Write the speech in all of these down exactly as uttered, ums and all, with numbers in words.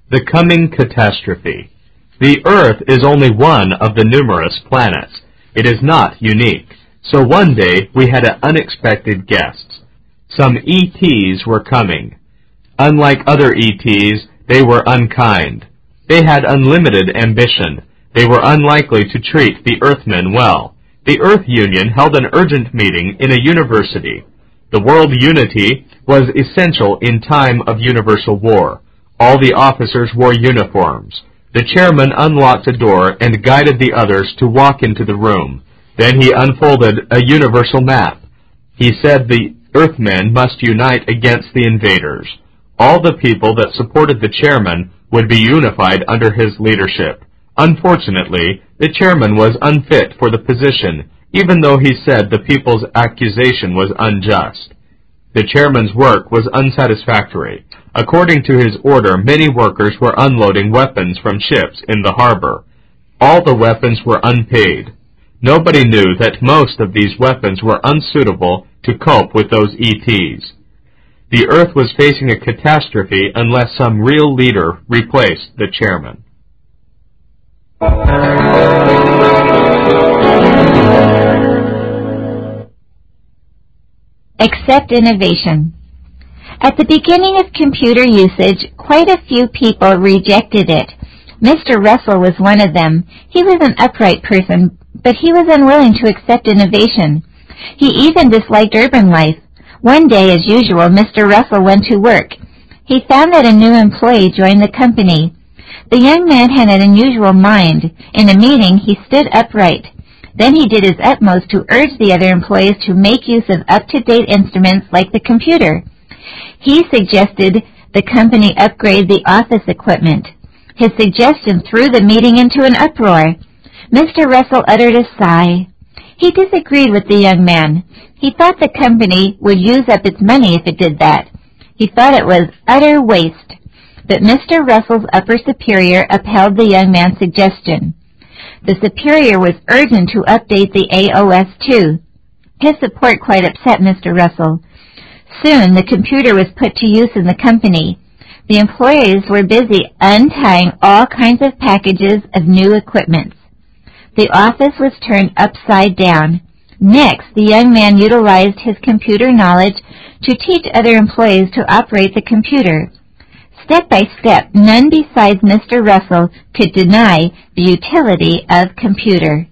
The coming catastrophe. The Earth is only one of the numerous planets. It is not unique. So one day we had an unexpected guests. Some E Ts were coming. Unlike other E Ts, they were unkind. They had unlimited ambition. They were unlikely to treat the Earthmen well. The Earth Union held an urgent meeting in a university. The world unity was essential in time of universal war. All the officers wore uniforms. The chairman unlocked a door and guided the others to walk into the room. Then he unfolded a universal map. He said the Earthmen must unite against the invaders. All the people that supported the chairman would be unified under his leadership. Unfortunately, the chairman was unfit for the position, even though he said the people's accusation was unjust. The chairman's work was unsatisfactory. According to his order, many workers were unloading weapons from ships in the harbor. All the weapons were unpaid. Nobody knew that most of these weapons were unsuitable to cope with those E Ts. The Earth was facing a catastrophe unless some real leader replaced the chairman. Accept innovation. At the beginning of computer usage, quite a few people rejected it. Mister Russell was one of them. He was an upright person, but he was unwilling to accept innovation. He even disliked urban life. One day, as usual, Mister Russell went to work. He found that a new employee joined the company. The young man had an unusual mind. In a meeting, he stood upright. Then he did his utmost to urge the other employees to make use of up-to-date instruments like the computer. He suggested the company upgrade the office equipment. His suggestion threw the meeting into an uproar. Mister Russell uttered a sigh. He disagreed with the young man. He thought the company would use up its money if it did that. He thought it was utter waste. But Mister Russell's upper superior upheld the young man's suggestion. The superior was urgent to update the A O S too. His support quite upset Mister Russell. Soon the computer was put to use in the company. The employees were busy untying all kinds of packages of new equipment. The office was turned upside down. Next, the young man utilized his computer knowledge to teach other employees to operate the computer. Step by step, none besides Mister Russell could deny the utility of computer.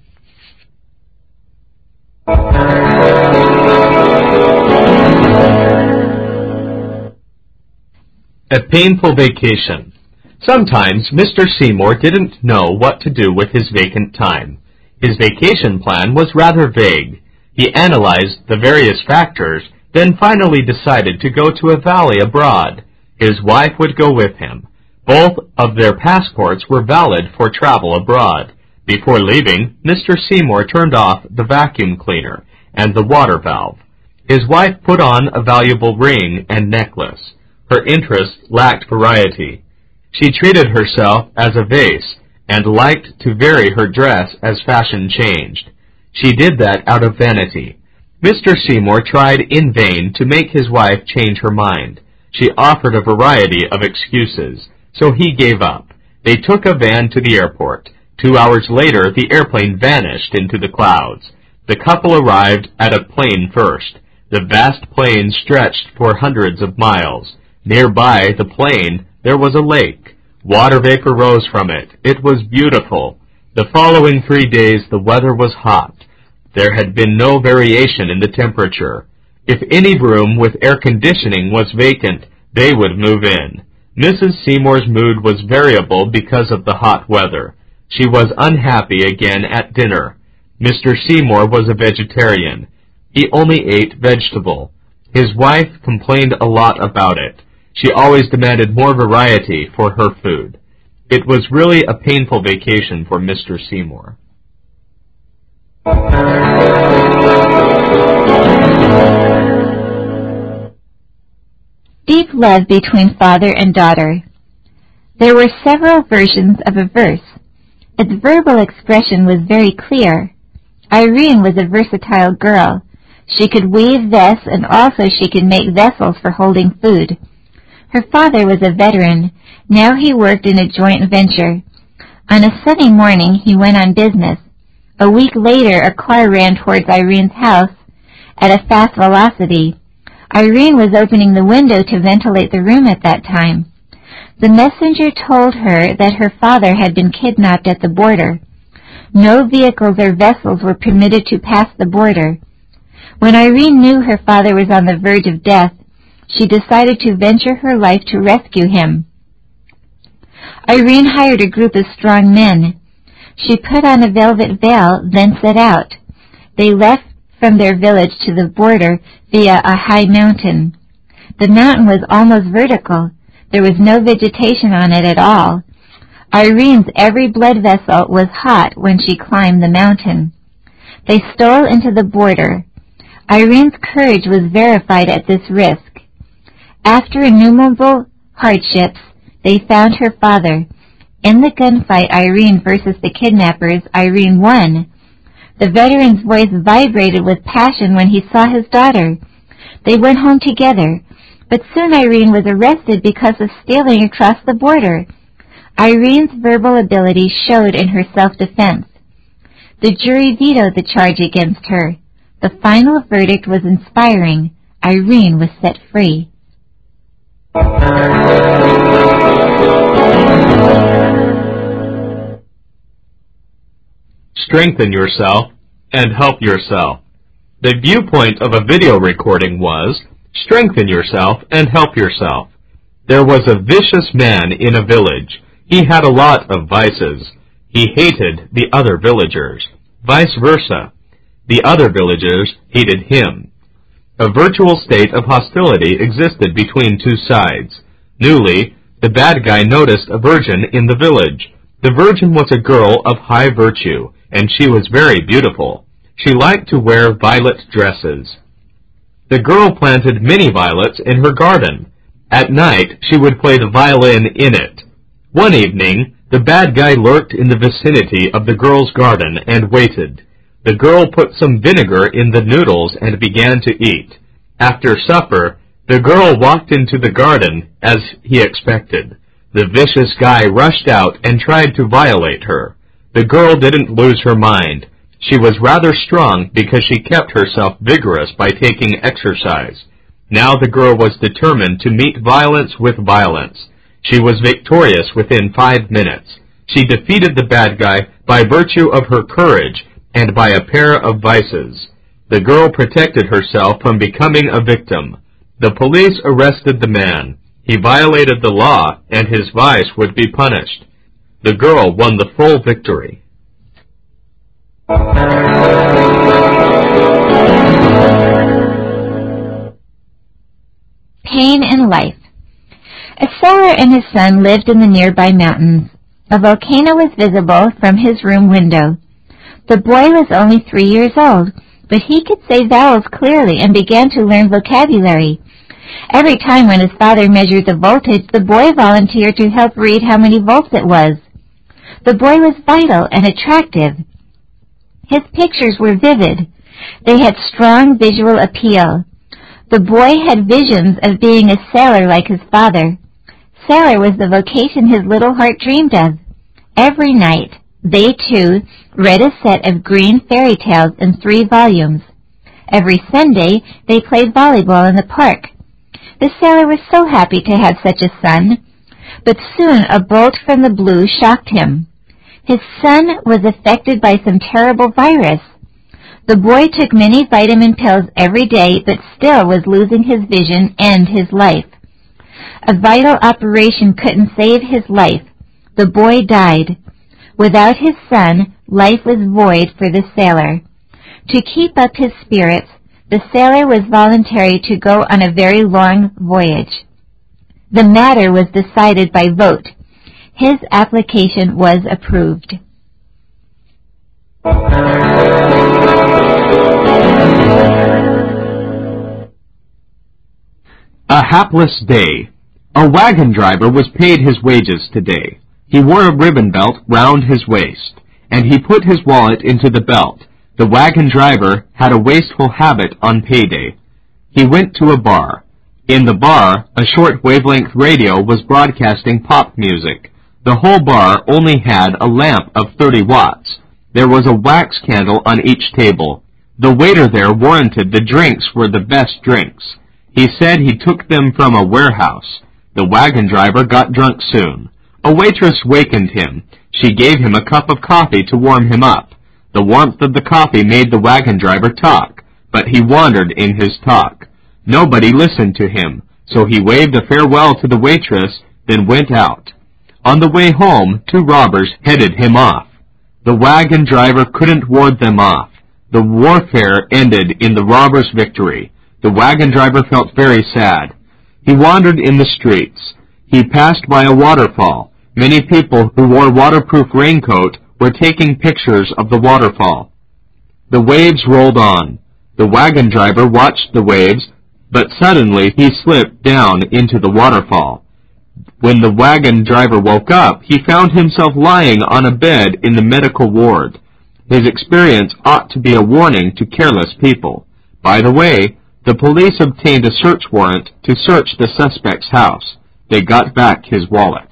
A painful vacation. Sometimes Mister Seymour didn't know what to do with his vacant time. His vacation plan was rather vague. He analyzed the various factors, then finally decided to go to a valley abroad. His wife would go with him. Both of their passports were valid for travel abroad. Before leaving, Mister Seymour turned off the vacuum cleaner and the water valve. His wife put on a valuable ring and necklace. Her interests lacked variety. She treated herself as a vase and liked to vary her dress as fashion changed. She did that out of vanity. Mister Seymour tried in vain to make his wife change her mind. She offered a variety of excuses, so he gave up. They took a van to the airport. Two hours later, the airplane vanished into the clouds. The couple arrived at a plane first. The vast plain stretched for hundreds of miles. Nearby the plane, there was a lake. Water vapor rose from it. It was beautiful. The following three days the weather was hot. There had been no variation in the temperature. If any room with air conditioning was vacant, they would move in. Missus Seymour's mood was variable because of the hot weather. She was unhappy again at dinner. Mister Seymour was a vegetarian. He only ate vegetable. His wife complained a lot about it. She always demanded more variety for her food. It was really a painful vacation for Mister Seymour. Deep love between father and daughter. There were several versions of a verse. Its verbal expression was very clear. Irene was a versatile girl. She could weave vests, and also she could make vessels for holding food. Her father was a veteran. Now he worked in a joint venture. On a sunny morning, he went on business. A week later, a car ran towards Irene's house at a fast velocity. Irene was opening the window to ventilate the room at that time. The messenger told her that her father had been kidnapped at the border. No vehicles or vessels were permitted to pass the border. When Irene knew her father was on the verge of death, she decided to venture her life to rescue him. Irene hired a group of strong men. She put on a velvet veil, then set out. They left from their village to the border via a high mountain. The mountain was almost vertical. There was no vegetation on it at all. Irene's every blood vessel was hot when she climbed the mountain. They stole into the border. Irene's courage was verified at this risk. After innumerable hardships, they found her father. In the gunfight, Irene versus the kidnappers, Irene won. The veteran's voice vibrated with passion when he saw his daughter. They went home together, but soon Irene was arrested because of stealing across the border. Irene's verbal ability showed in her self-defense. The jury vetoed the charge against her. The final verdict was inspiring. Irene was set free. Strengthen yourself and help yourself. The viewpoint of a video recording was, strengthen yourself and help yourself. There was a vicious man in a village. He had a lot of vices. He hated the other villagers. Vice versa. The other villagers hated him. A virtual state of hostility existed between two sides. Newly, the bad guy noticed a virgin in the village. The virgin was a girl of high virtue, and she was very beautiful. She liked to wear violet dresses. The girl planted many violets in her garden. At night, she would play the violin in it. One evening, the bad guy lurked in the vicinity of the girl's garden and waited. The girl put some vinegar in the noodles and began to eat. After supper, the girl walked into the garden as he expected. The vicious guy rushed out and tried to violate her. The girl didn't lose her mind. She was rather strong because she kept herself vigorous by taking exercise. Now the girl was determined to meet violence with violence. She was victorious within five minutes. She defeated the bad guy by virtue of her courage and by a pair of vices. The girl protected herself from becoming a victim. The police arrested the man. He violated the law, and his vice would be punished. The girl won the full victory. Pain in life. A sailor and his son lived in the nearby mountains. A volcano was visible from his room window. The boy was only three years old, but he could say vowels clearly and began to learn vocabulary. Every time when his father measured the voltage, the boy volunteered to help read how many volts it was. The boy was vital and attractive. His pictures were vivid. They had strong visual appeal. The boy had visions of being a sailor like his father. Sailor was the vocation his little heart dreamed of. Every night, they too read a set of green fairy tales in three volumes. Every Sunday, they played volleyball in the park. The sailor was so happy to have such a son, but soon a bolt from the blue shocked him. His son was affected by some terrible virus. The boy took many vitamin pills every day, but still was losing his vision and his life. A vital operation couldn't save his life. The boy died. Without his son, life was void for the sailor. To keep up his spirits, the sailor was volunteered to go on a very long voyage. The matter was decided by vote. His application was approved. A hapless day. A wagon driver was paid his wages today. He wore a ribbon belt round his waist, and he put his wallet into the belt. The wagon driver had a wasteful habit on payday. He went to a bar. In the bar, a short wavelength radio was broadcasting pop music. The whole bar only had a lamp of thirty watts. There was a wax candle on each table. The waiter there warranted the drinks were the best drinks. He said he took them from a warehouse. The wagon driver got drunk soon. A waitress wakened him. She gave him a cup of coffee to warm him up. The warmth of the coffee made the wagon driver talk, but he wandered in his talk. Nobody listened to him, so he waved a farewell to the waitress, then went out. On the way home, two robbers headed him off. The wagon driver couldn't ward them off. The warfare ended in the robbers' victory. The wagon driver felt very sad. He wandered in the streets. He passed by a waterfall. Many people who wore waterproof raincoat were taking pictures of the waterfall. The waves rolled on. The wagon driver watched the waves, but suddenly he slipped down into the waterfall. When the wagon driver woke up, he found himself lying on a bed in the medical ward. His experience ought to be a warning to careless people. By the way, the police obtained a search warrant to search the suspect's house. They got back his wallet.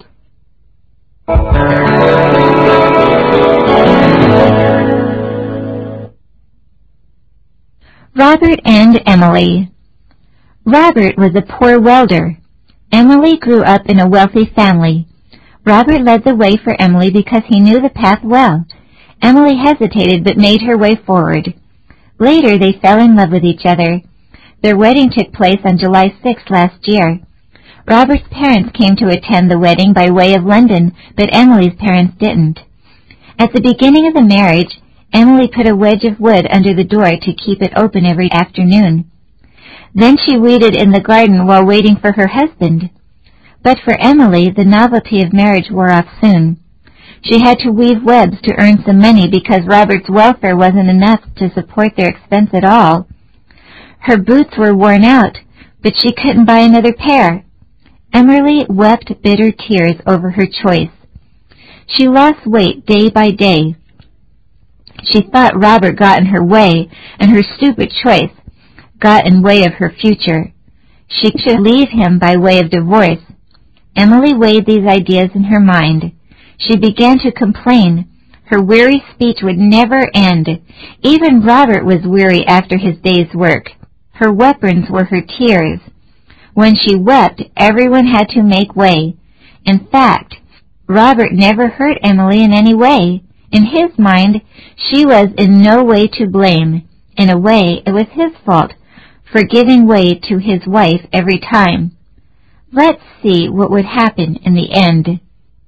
Robert and Emily. Robert was a poor welder. Emily grew up in a wealthy family. Robert led the way for Emily because he knew the path well. Emily hesitated but made her way forward. Later they fell in love with each other. Their wedding took place on July sixth last year. Robert's parents came to attend the wedding by way of London, but Emily's parents didn't. At the beginning of the marriage, Emily put a wedge of wood under the door to keep it open every afternoon. Then she weeded in the garden while waiting for her husband. But for Emily, the novelty of marriage wore off soon. She had to weave webs to earn some money because Robert's welfare wasn't enough to support their expense at all. Her boots were worn out, but she couldn't buy another pair. Emily wept bitter tears over her choice. She lost weight day by day. She thought Robert got in her way, and her stupid choice got in way of her future. She should leave him by way of divorce. Emily weighed these ideas in her mind. She began to complain. Her weary speech would never end. Even Robert was weary after his day's work. Her weapons were her tears. When she wept, everyone had to make way. In fact, Robert never hurt Emily in any way. In his mind, she was in no way to blame. In a way, it was his fault for giving way to his wife every time. Let's see what would happen in the end.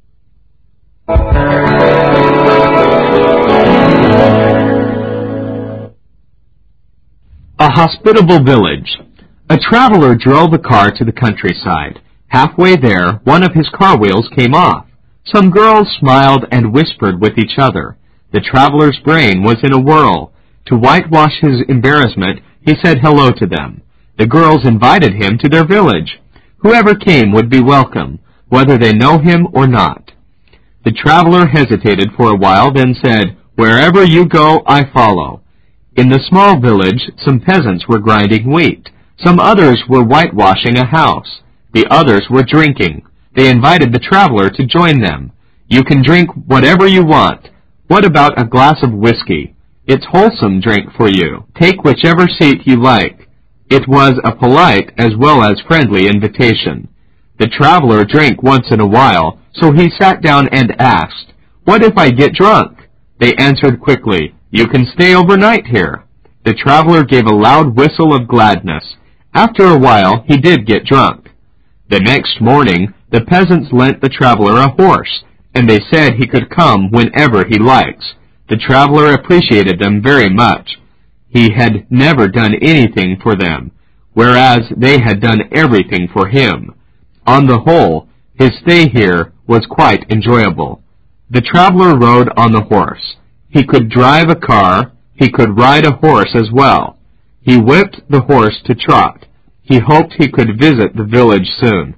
A hospitable village. A traveler drove a car to the countryside. Halfway there, one of his car wheels came off. Some girls smiled and whispered with each other. The traveler's brain was in a whirl. To whitewash his embarrassment, he said hello to them. The girls invited him to their village. Whoever came would be welcome, whether they know him or not. The traveler hesitated for a while, then said, "Wherever you go, I follow." In the small village, some peasants were grinding wheat. Some others were whitewashing a house. The others were drinking. They invited the traveler to join them. "You can drink whatever you want. What about a glass of whiskey? It's wholesome drink for you. Take whichever seat you like." It was a polite as well as friendly invitation. The traveler drank once in a while, so he sat down and asked, "What if I get drunk?" They answered quickly, "You can stay overnight here." The traveler gave a loud whistle of gladness. After a while, he did get drunk. The next morning, the peasants lent the traveler a horse, and they said he could come whenever he likes. The traveler appreciated them very much. He had never done anything for them, whereas they had done everything for him. On the whole, his stay here was quite enjoyable. The traveler rode on the horse. He could drive a car. He could ride a horse as well. He whipped the horse to trot. He hoped he could visit the village soon.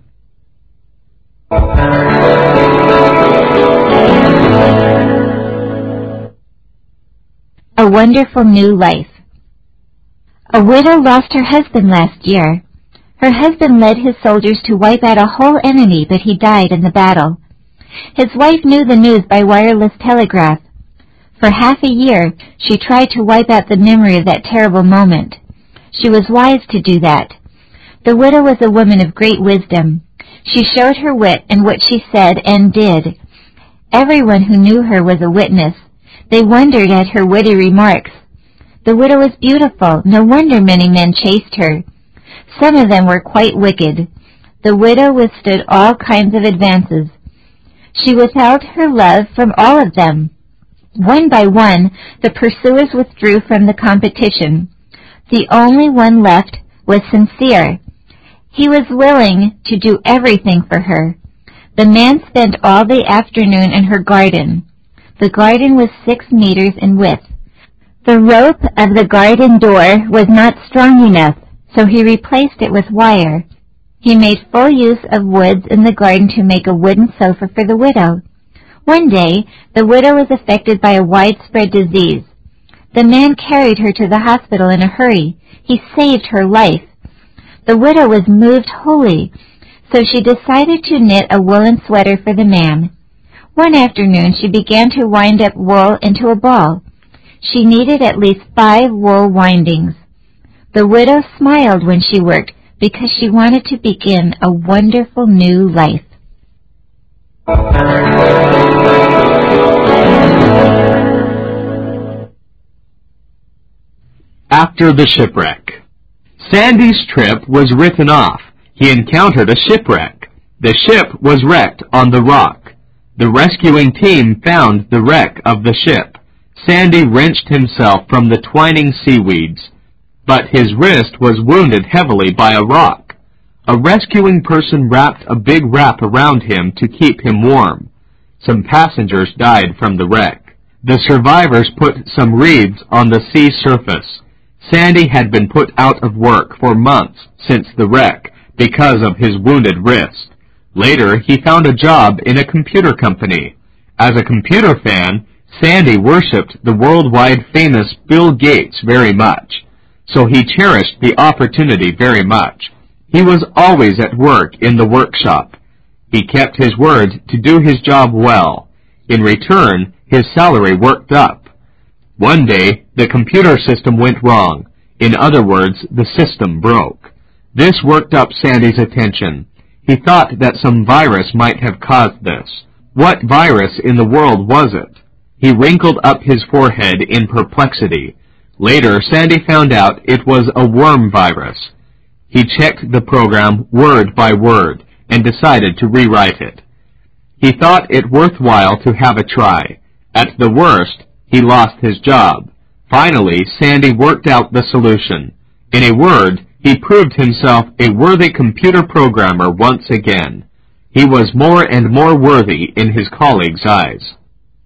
A Wonderful New Life. A widow lost her husband last year. Her husband led his soldiers to wipe out a whole enemy, but he died in the battle. His wife knew the news by wireless telegraph. For half a year, she tried to wipe out the memory of that terrible moment. She was wise to do that. The widow was a woman of great wisdom. She showed her wit in what she said and did. Everyone who knew her was a witness. They wondered at her witty remarks. The widow was beautiful. No wonder many men chased her. Some of them were quite wicked. The widow withstood all kinds of advances. She withheld her love from all of them. One by one, the pursuers withdrew from the competition. The only one left was Sincere. He was willing to do everything for her. The man spent all the afternoon in her garden. The garden was six meters in width. The rope of the garden door was not strong enough, so he replaced it with wire. He made full use of woods in the garden to make a wooden sofa for the widow. One day, the widow was affected by a widespread disease. The man carried her to the hospital in a hurry. He saved her life. The widow was moved wholly, so she decided to knit a woolen sweater for the man. One afternoon, she began to wind up wool into a ball. She needed at least five wool windings. The widow smiled when she worked because she wanted to begin a wonderful new life. After the shipwreck. Sandy's trip was written off. He encountered a shipwreck. The ship was wrecked on the rock. The rescuing team found the wreck of the ship. Sandy wrenched himself from the twining seaweeds, but his wrist was wounded heavily by a rock. A rescuing person wrapped a big wrap around him to keep him warm. Some passengers died from the wreck. The survivors put some reeds on the sea surface. Sandy had been put out of work for months since the wreck because of his wounded wrist. Later, he found a job in a computer company. As a computer fan, Sandy worshipped the worldwide famous Bill Gates very much, so he cherished the opportunity very much. He was always at work in the workshop. He kept his word to do his job well. In return, his salary worked up. One day, the computer system went wrong. In other words, the system broke. This worked up Sandy's attention. He thought that some virus might have caused this. What virus in the world was it? He wrinkled up his forehead in perplexity. Later, Sandy found out it was a worm virus. He checked the program word by word and decided to rewrite it. He thought it worthwhile to have a try. At the worst, he lost his job. Finally, Sandy worked out the solution. In a word, he proved himself a worthy computer programmer once again. He was more and more worthy in his colleagues' eyes.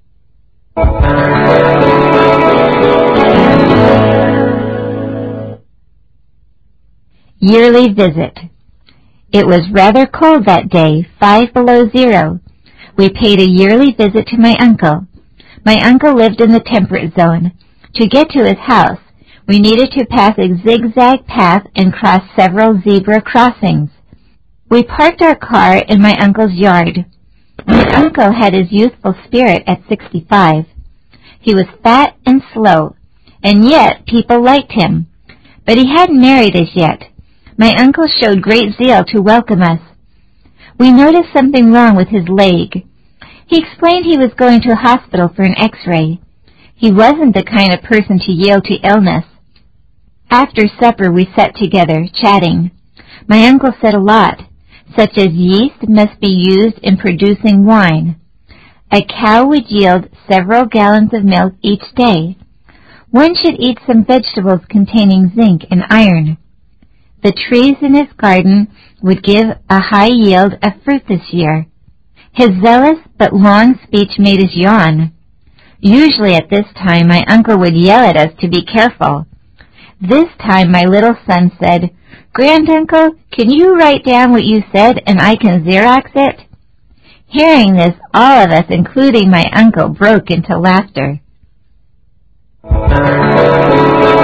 Yearly visit. It was rather cold that day, five below zero. We paid a yearly visit to my uncle. My uncle lived in the temperate zone. To get to his house, we needed to pass a zigzag path and cross several zebra crossings. We parked our car in my uncle's yard. My uncle had his youthful spirit at sixty-five. He was fat and slow, and yet people liked him. But he hadn't married as yet. My uncle showed great zeal to welcome us. We noticed something wrong with his leg. He explained he was going to a hospital for an x-ray. He wasn't the kind of person to yield to illness. After supper we sat together, chatting. My uncle said a lot, such as yeast must be used in producing wine. A cow would yield several gallons of milk each day. One should eat some vegetables containing zinc and iron. The trees in his garden would give a high yield of fruit this year. His zealous but long speech made us yawn. Usually at this time my uncle would yell at us to be careful. This time my little son said, "Granduncle, can you write down what you said and I can Xerox it?" Hearing this, all of us, including my uncle, broke into laughter.